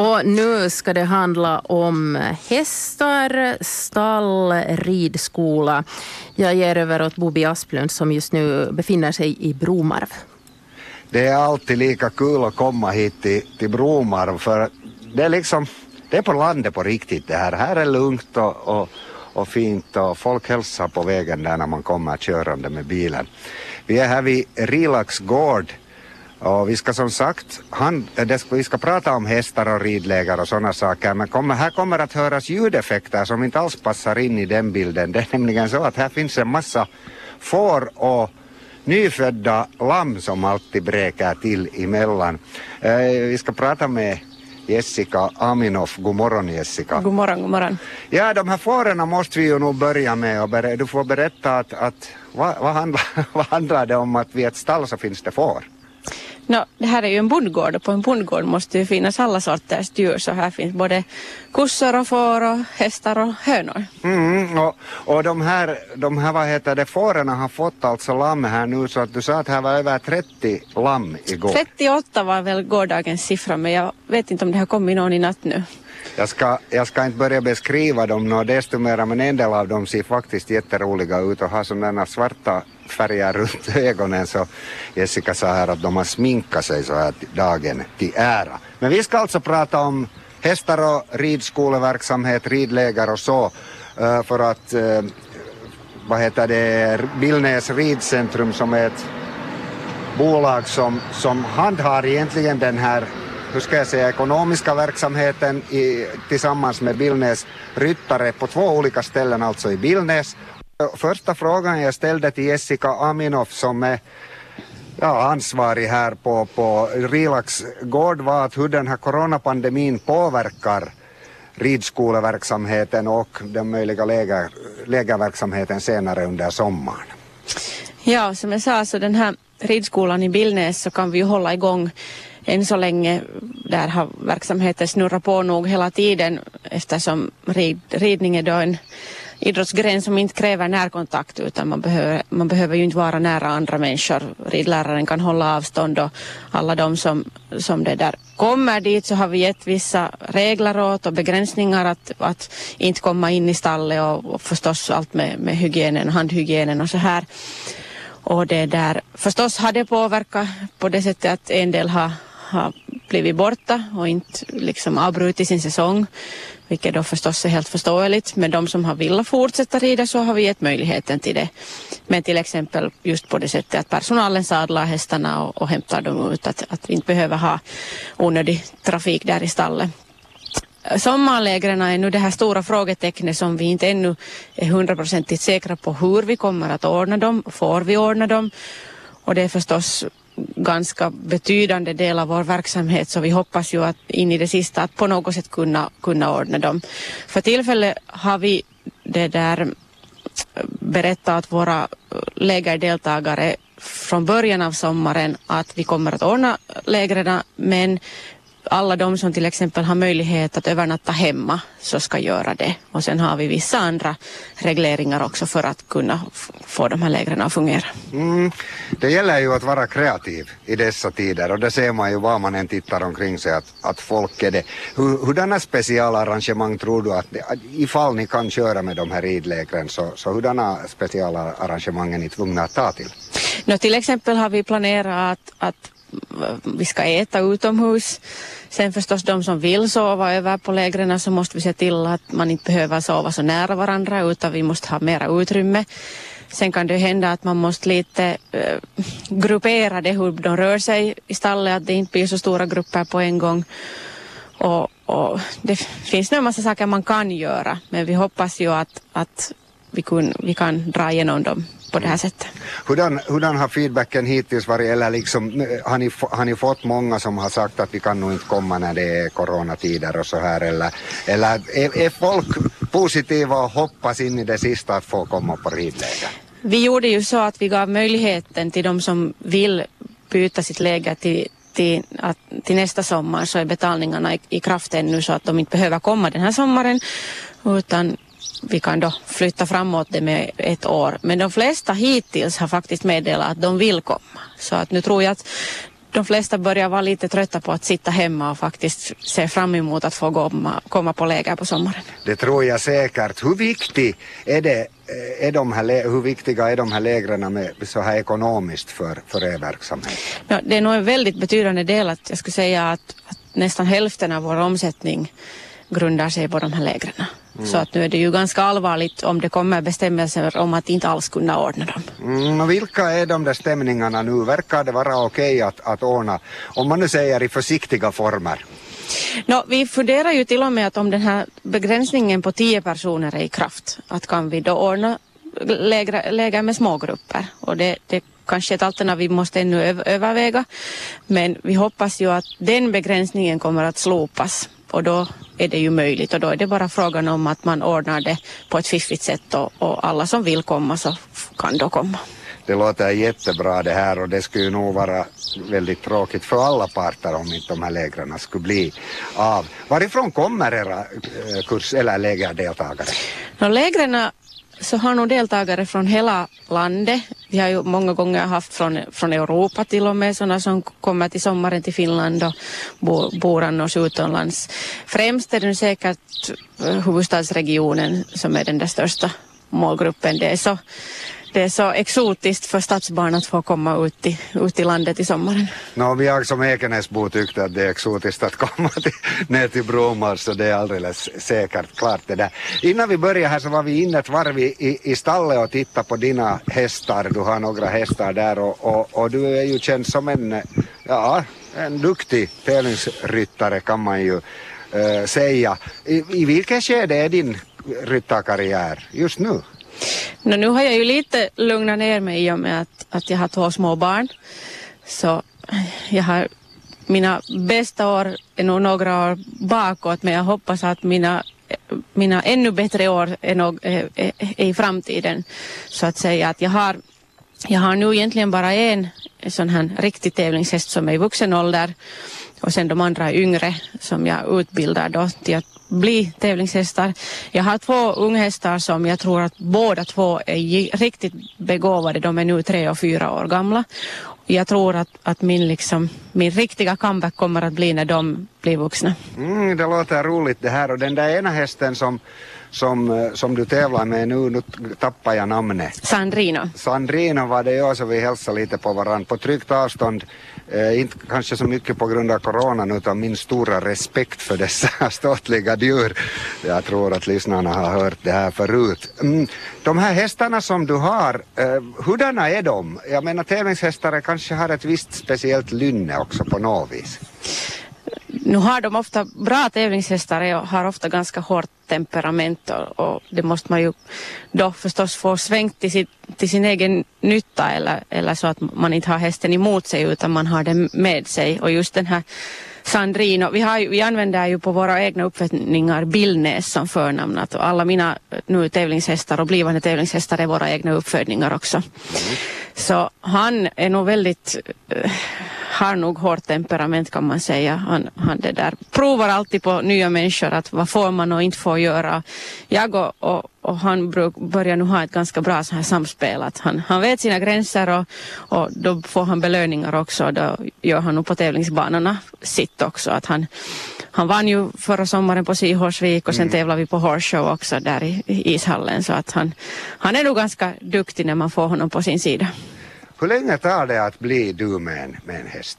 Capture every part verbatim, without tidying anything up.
Och nu ska det handla om hästar, stall, ridskola. Jag ger över åt Bobi Asplund som just nu befinner sig i Bromarv. Det är alltid lika kul att komma hit till, till Bromarv, för det är liksom, det är på landet på riktigt det här. Här är lugnt och, och, och fint och folk hälsar på vägen där när man kommer körande med bilen. Vi är här vid Rilax gård. Och vi ska som sagt, han, det, vi ska prata om hästar och ridläger och sådana saker, men kommer, här kommer att höras ljudeffekter som inte alls passar in i den bilden. Det är nämligen så att här finns en massa får och nyfödda lamm som alltid bräker till emellan. Eh, vi ska prata med Jessica Aminoff. God morgon, Jessica. God morgon, god morgon. Ja, de här fåren måste vi ju nog börja med. Och ber- du får berätta att, att vad, vad, handlar, vad handlar det om att vid ett stall så finns det får? No, det här är ju en bondgård och på en bondgård måste ju finnas alla sorters djur, så här finns både kossor och får och hästar och hönor. Mm, och och de, här, de här vad heter det, fårarna har fått alltså lamm här nu, så att du sa att här var över trettio lamm igår. trettioåtta var väl gårdagens siffra, men jag vet inte om det har kommit någon i natt nu. Jag ska, jag ska inte börja beskriva dem nå desto mer, men en del av dem ser faktiskt jätteroliga ut och har sådana svarta färger runt ögonen, så Jessica sa här att de har sminkat sig så här dagen till ära. Men vi ska alltså prata om hästar och ridskoleverksamhet, ridläger och så, för att vad heter det, Billnäs ridcentrum som är ett bolag som, som handhar egentligen den här, hur ska jag säga, ekonomiska verksamheten i, tillsammans med Billnäs ryttare på två olika ställen, alltså i Billnäs. Första frågan jag ställde till Jessica Aminoff som är ja, ansvarig här på, på Rilax gård var att hur den här coronapandemin påverkar ridskoleverksamheten och den möjliga läger, lägerverksamheten senare under sommaren. Ja, som jag sa, så den här ridskolan i Billnäs så kan vi ju hålla igång än så länge. Där har verksamheten snurrat på nog hela tiden, eftersom rid, ridning är då en idrottsgren som inte kräver närkontakt, utan man behöver, man behöver ju inte vara nära andra människor. Ridläraren kan hålla avstånd och alla de som, som det där kommer dit, så har vi gett vissa regler åt och begränsningar att, att inte komma in i stallet och, och förstås allt med, med hygienen, handhygienen och så här. Och det där förstås har det påverkat på det sättet att en del har, har blivit borta och inte liksom avbrutit sin säsong, vilket då förstås är helt förståeligt. Men de som har velat fortsätta rida, så har vi gett möjligheten till det. Men till exempel just på det sättet att personalen sadlar hästarna och, och hämtar dem ut, att, att vi inte behöver ha onödig trafik där i stallet. Sommarlägren är nu det här stora frågetecknet som vi inte ännu är hundraprocentigt säkra på hur vi kommer att ordna dem, får vi ordna dem. Och det är förstås ganska betydande del av vår verksamhet, så vi hoppas ju att in i det sista att på något sätt kunna, kunna ordna dem. För tillfället har vi det där berättat att våra lägerdeltagare från början av sommaren att vi kommer att ordna lägren, men alla de som till exempel har möjlighet att övernatta hemma så ska göra det. Och sen har vi vissa andra regleringar också för att kunna f- få de här lägren att fungera. Mm. Det gäller ju att vara kreativ i dessa tider, och det ser man ju var man än tittar omkring sig att, att folk är det. Hur, hurdana specialarrangemang tror du att, att ifall ni kan köra med de här ridlägren, så, så hurdana specialarrangemang är ni tvungna att ta till? No, till exempel har vi planerat att, att vi ska äta utomhus. Sen förstås de som vill sova över på lägren, så måste vi se till att man inte behöver sova så nära varandra, utan vi måste ha mera utrymme. Sen kan det hända att man måste lite äh, gruppera det hur de rör sig i stallet, att det inte blir så stora grupper på en gång. Och, och det finns nog en massa saker man kan göra, men vi hoppas ju att, att vi, kun, vi kan dra igenom dem på det här sättet. Hurdan, hurdan har feedbacken hittills varit, eller liksom, har, ni, har ni fått många som har sagt att vi kan nog inte komma när det är coronatider och så här, eller, eller är, är folk positiva och hoppas in i det sista att få komma på ridläger? Vi gjorde ju så att vi gav möjligheten till de som vill byta sitt läger till Till, att, till nästa sommar, så är betalningarna i, i kraft ännu, så att de inte behöver komma den här sommaren, utan vi kan då flytta framåt det med ett år. Men de flesta hittills har faktiskt meddelat att de vill komma. Så att nu tror jag att de flesta börjar vara lite trötta på att sitta hemma och faktiskt se fram emot att få komma, komma på läger på sommaren. Det tror jag säkert. Hur viktig är det, är de här, hur viktiga är de här lägren med så här ekonomiskt för, för er verksamhet? Ja, det är nog en väldigt betydande del, att jag skulle säga att, att nästan hälften av vår omsättning grundar sig på de här lägren. Mm. Så att nu är det ju ganska allvarligt om det kommer bestämmelser om att inte alls kunna ordna dem. Mm, och vilka är de där stämningarna nu? Verkar det vara okej att, att ordna, om man nu säger i försiktiga former? No, vi funderar ju till och med att om den här begränsningen på tio personer är i kraft, att kan vi då ordna läger, läger med smågrupper. Och det, det kanske är ett alternativ vi måste ännu överväga. Men vi hoppas ju att den begränsningen kommer att slopas. Och då är det ju möjligt, och då är det bara frågan om att man ordnar det på ett fiffigt sätt, och, och alla som vill komma så kan då komma. Det låter jättebra det här, och det skulle nog vara väldigt tråkigt för alla parter om inte de här lägren skulle bli av. Varifrån kommer era kurs- eller lägerdeltagare? No, lägren så har nog deltagare från hela landet. Vi har ju många gånger haft från, från Europa till och med, sådana som kommer till sommaren till Finland och bor, bor annars utomlands. Främst är det säkert huvudstadsregionen som är den där största målgruppen. Det är så, det är så exotiskt för stadsbarn att få komma ut i, ut i landet i sommaren. No, jag som Ekenäsbo tyckte att det är exotiskt att komma till, ner till Bromar, så det är alldeles säkert klart det där. Innan vi börjar här så var vi inne ett varv i, i stallet och tittade på dina hästar. Du har några hästar där, och, och, och du är ju känd som en, ja, en duktig tävlingsryttare kan man ju äh, säga. I, I vilken skede är din ryttarkarriär just nu? No, nu har jag ju lite lugnat ner mig i och med att, att jag har två små barn. Så jag har, mina bästa år är nog några år bakåt, men jag hoppas att mina, mina ännu bättre år är, nog, är, är, är i framtiden. Så att säga att jag har, jag har nu egentligen bara en sån här riktig tävlingshäst som är i vuxen ålder. Och sen de andra är yngre som jag utbildar då till att bli tävlingshästar. Jag har två unghästar som jag tror att båda två är riktigt begåvade. De är nu tre och fyra år gamla. Jag tror att, att min, liksom, min riktiga comeback kommer att bli när de blir vuxna. Mm, det låter roligt det här. Och den där ena hästen som, som, som du tävlar med nu, nu tappar jag namnet. Sandrino. Sandrino var det jag, så vi hälsar lite på varandra på tryggt avstånd. Eh, inte kanske så mycket på grund av coronan, utan min stora respekt för dessa ståtliga djur. Jag tror att lyssnarna har hört det här förut. Mm, de här hästarna som du har, eh, hurdana är de? Jag menar, tävlingshästar kanske har ett visst speciellt lynne också på något vis. Nu har de ofta bra tävlingshästar och har ofta ganska hårt temperament, och, och det måste man ju då förstås få svängt till, sitt, till sin egen nytta, eller, eller så att man inte har hästen emot sig utan man har den med sig. Och just den här Sandrino, vi, har ju, vi använder ju på våra egna uppfödningar Billnäs som förnamnet, och alla mina nu tävlingshästar och blivande tävlingshästar är våra egna uppfödningar också. Mm. Så han är nog väldigt, uh, har nog hårt temperament kan man säga. Han, han det där provar alltid på nya människor att vad får man och inte får göra. Jag och, och, och han bruk, börjar nu ha ett ganska bra så här samspel. Att han, han vet sina gränser, och, och då får han belöningar också. Och då gör han nog på tävlingsbanorna sitt också. Att han, han vann ju förra sommaren på Sihorsvik, och sen mm. tävlar vi på Horse Show också där i, i ishallen. Så att han, han är nog ganska duktig när man får honom på sin sida. Hur länge tar det att bli du med en, med en häst?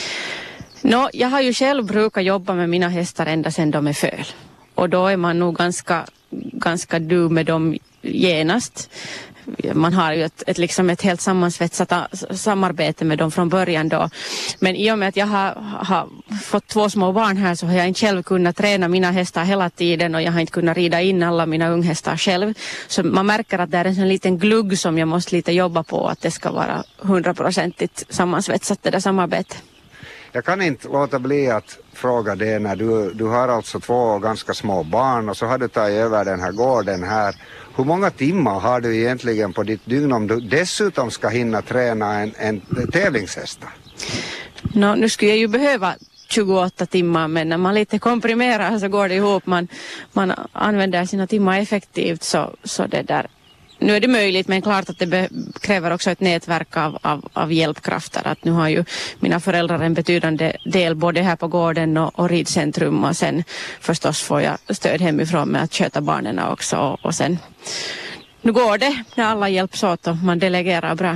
No, jag har ju själv brukat jobba med mina hästar ända sedan de är föl. Och då är man nog ganska, ganska du med dem genast. Man har ju ett, ett, liksom ett helt sammansvetsat samarbete med dem från början då. Men i och med att jag har, har fått två små barn här, så har jag inte själv kunnat träna mina hästar hela tiden, och jag har inte kunnat rida in alla mina unghästar själv. Så man märker att det är en sån liten glugg som jag måste lite jobba på, att det ska vara hundraprocentigt sammansvetsat det där samarbetet. Jag kan inte låta bli att fråga det, när du, du har alltså två ganska små barn och så har du tagit över den här gården här. Hur många timmar har du egentligen på ditt dygn om du dessutom ska hinna träna en, en tävlingshäst? No, nu skulle jag ju behöva tjugoåtta timmar, men när man lite komprimerar så går det ihop. Man, man använder sina timmar effektivt, så, så det där nu är det möjligt, men klart att det be- kräver också ett nätverk av, av, av hjälpkrafter. Att nu har ju mina föräldrar en betydande del både här på gården och, och ridcentrum, och sen förstås får jag stöd hemifrån med att sköta barnen också, och, och sen nu går det när alla hjälps åt och man delegerar bra.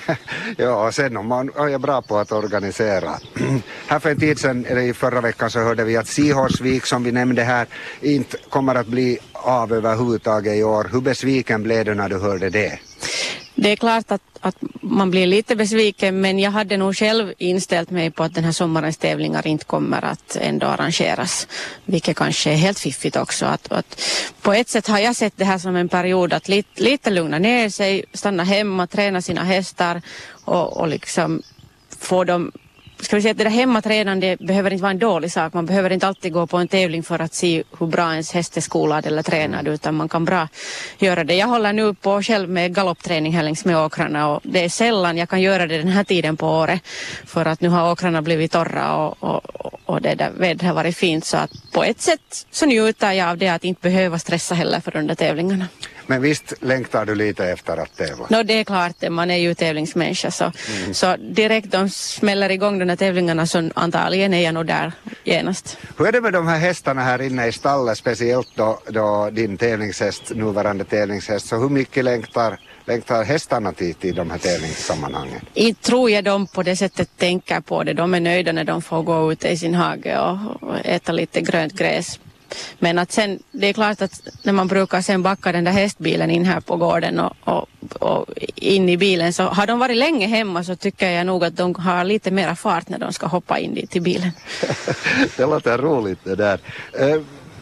Ja, och sen om man är bra på att organisera. Här för en tid sedan, eller i förra veckan, så hörde vi att Sihorsvik, som vi nämnde här, inte kommer att bli av överhuvudtaget i år. Hur besviken blev du när du hörde det? Det är klart att, att man blir lite besviken, men jag hade nog själv inställt mig på att den här sommarens tävlingar inte kommer att ändå arrangeras, vilket kanske är helt fiffigt också. Att, att på ett sätt har jag sett det här som en period att lite, lite lugna ner sig, stanna hemma, träna sina hästar och, och liksom få dem. Ska vi säga att det där hemmatränande behöver inte vara en dålig sak. Man behöver inte alltid gå på en tävling för att se hur bra ens häst är skolad eller tränad, utan man kan bra göra det. Jag håller nu på själv med galoppträning här längs med åkrarna, och det är sällan jag kan göra det den här tiden på året, för att nu har åkrarna blivit torra och, och, och det där vädret har varit fint, så att på ett sätt så njuter jag av det, att inte behöva stressa heller för de där tävlingarna. Men visst längtar du lite efter att tävla? No, det är klart, man är ju tävlingsmänniska, så, mm. så direkt de smäller igång de här tävlingarna, så antagligen är jag nog där genast. Hur är det med de här hästarna här inne i stallet, speciellt då, då din tävlingshäst, nuvarande tävlingshäst, så hur mycket längtar, längtar hästarna till, till de här tävlingssammanhangen? Inte tror jag de på det sättet tänker på det, de är nöjda när de får gå ut i sin hage och, och äta lite grönt gräs. Men att sen, det är klart att när man brukar sen backa den där hästbilen in här på gården och, och, och in i bilen, så har de varit länge hemma, så tycker jag nog att de har lite mera fart när de ska hoppa in dit i bilen. Det låter roligt det där. Uh,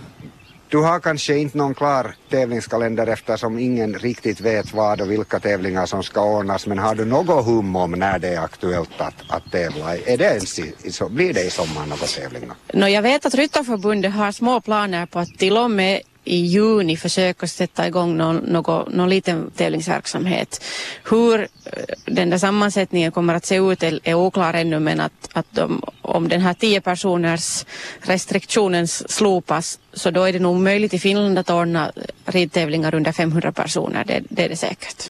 du har kanske inte någon klar tävlingskalender eftersom ingen riktigt vet vad och vilka tävlingar som ska ordnas, men har du något hum om när det är aktuellt att, att tävla? Är det ens i, så blir det i sommar några tävlingar? No, jag vet att Ryttarförbundet har små planer på att till och med i juni försöka sätta igång någon, någon, någon liten tävlingsverksamhet. Hur den där sammansättningen kommer att se ut är, är oklar ännu, men att, att de, om den här tio personers restriktionen slopas, så då är det nog möjligt i Finland att ordna ridtävlingar under femhundra personer, det, det är det säkert.